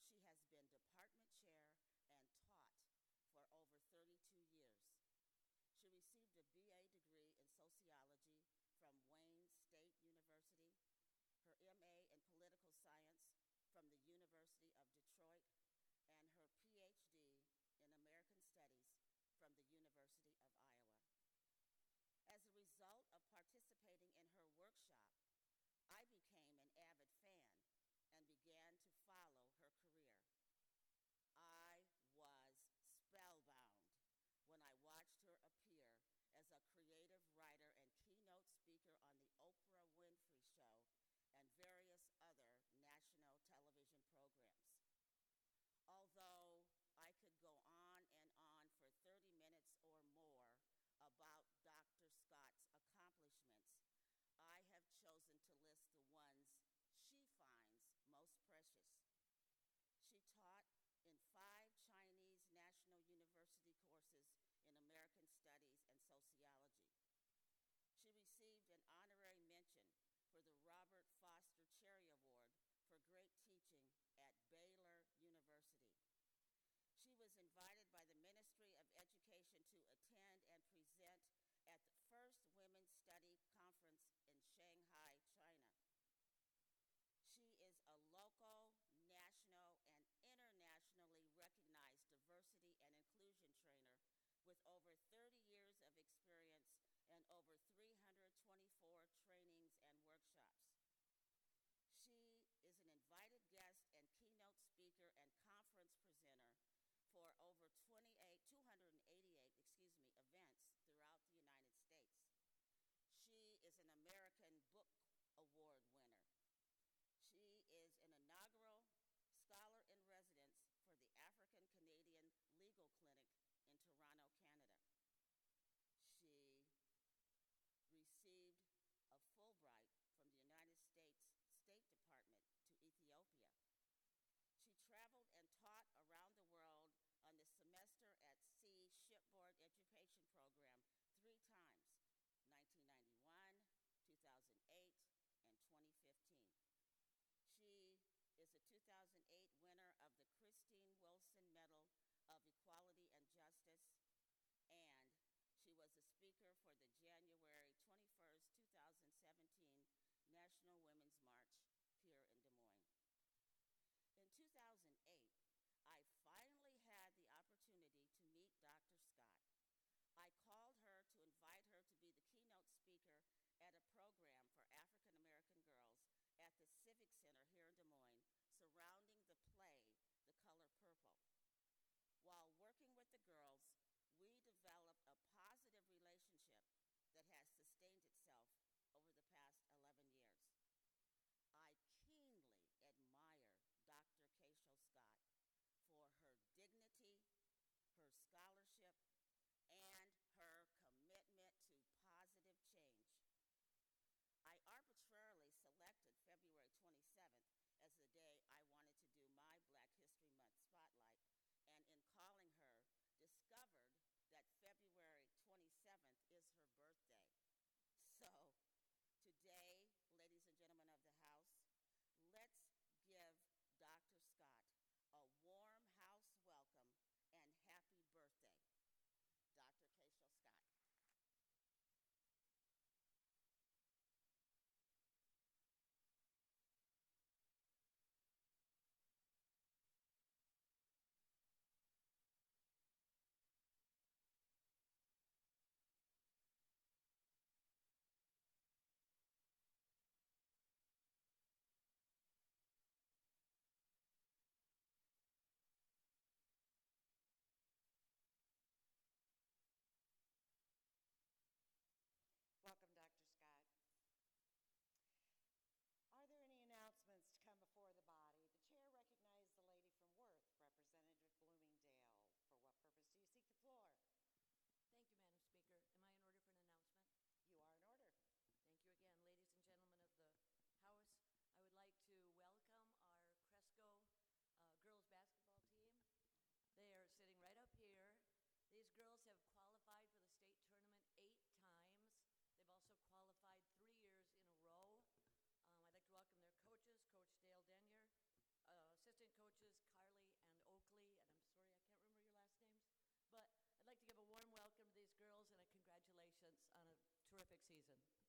she has been department chair and taught for over 32 years. She received a BA degree in sociology from Wayne State University, her MA in political science from the University of Detroit, and her PhD in American Studies from the University of Iowa. As a result of participating in her workshop, I became an avid fan and began to follow her career. I was spellbound when I watched her appear as a creative writer and keynote speaker on the Oprah Winfrey Show and various other national television programs. Although I could go on and on for 30 minutes or more about Dr. Scott's accomplishments, I have chosen to list the ones she finds most precious. She taught in 5 Chinese National University courses in American Studies and Sociology. She received an honorary mention for the Robert Foster Cherry Award for great teaching at Baylor University. She was invited by the Ministry of Education to attend and present at the first Women's Study Conference in Shanghai, China. She is a local, national, and internationally recognized diversity and inclusion trainer with over 30 years of experience and over 324 trainings and workshops. She is an invited guest and keynote speaker and conference presenter for over 288 events throughout the United States. She is an American Book Award winner. She is an inaugural Scholar in Residence for the African Canadian Legal Clinic in Toronto, Canada. She received a Fulbright from the United States State Department to Ethiopia. She traveled and taught around the world on the Semester at Sea Shipboard Education Program 3 times, 1991, 2008, and 2015. She is a 2008 winner of the Christine Wilson Medal of Equality and Justice, and she was a speaker for the January 21st, 2017 National Women's March here in Des Moines. In 2008, I finally had the opportunity to meet Dr. Scott. I called her to invite her to be the keynote speaker at a program for African American girls at the Civic Center here in Des Moines surrounding the play, The Color Purple. While working with the girls, we developed a positive relationship that has assistant coaches, Carly and Oakley, and I'm sorry I can't remember your last names, but I'd like to give a warm welcome to these girls and a congratulations on a terrific season.